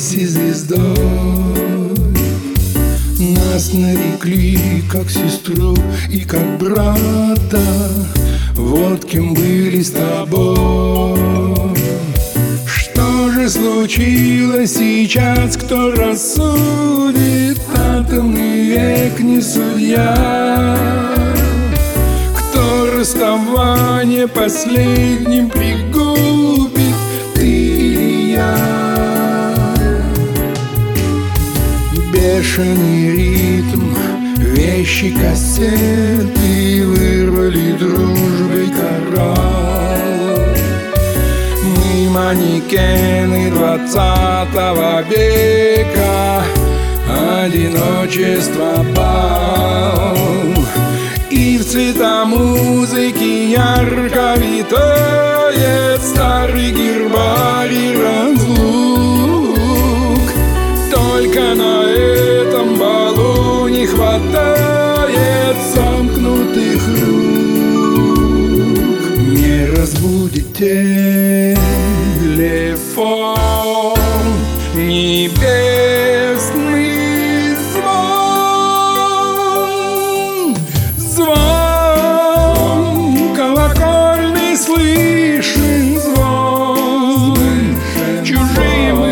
и звездой. Нас нарекли как сестру и как брата, вот кем были с тобой. Что же случилось сейчас, кто рассудит? Атомный век не судья. Кто расставание последним пригубит, ты или я? Бешеный ритм, вещи кассеты вырвали дружбой коралл. Мы манекены 20 века, одиночество бал. И в цвета музыки ярко витает старый гербарий разлук. Только на этом балу не хватает сомкнутых рук. Не разбудит телефон небесный звон. Звон колокольный слышен, звон. Чужие мы,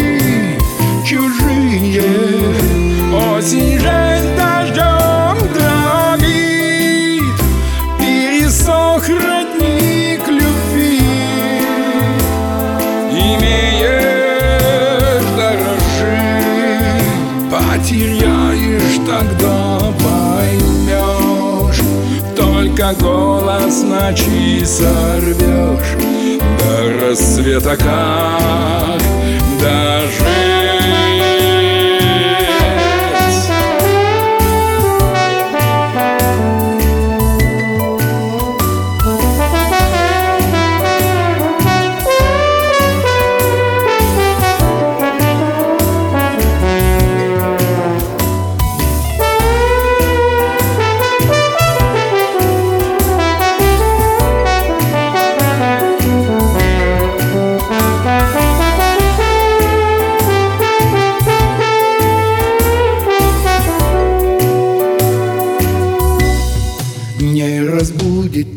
чужие. Осень жизнь дождем дробит, пересох родник любви. Имеешь, дорожи, потеряешь, тогда поймешь. Только голос ночи сорвешь, до рассвета как дожить. Не разбудит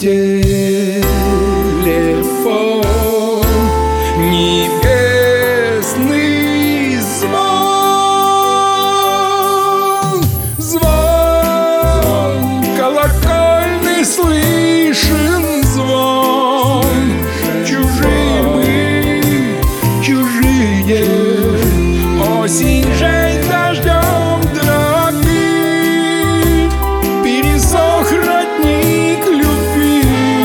телефон небесный звон. Звон колокольный слышен, звон. Чужие мы, чужие. Осень жизнь дождем дробит, пересох родник любви.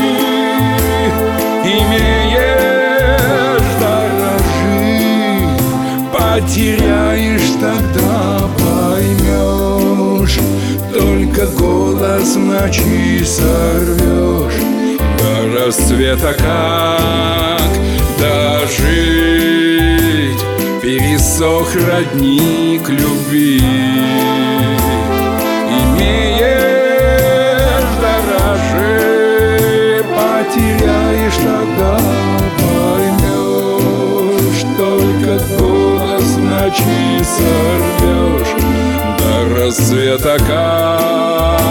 Имеешь, дорожи, потеряешь, тогда поймешь. Только голос ночи сорвешь, до рассвета как дожить. Пересох родник любви. Имеешь, дорожи, потеряешь, тогда поймешь. Только голос ночи сорвешь, до рассвета как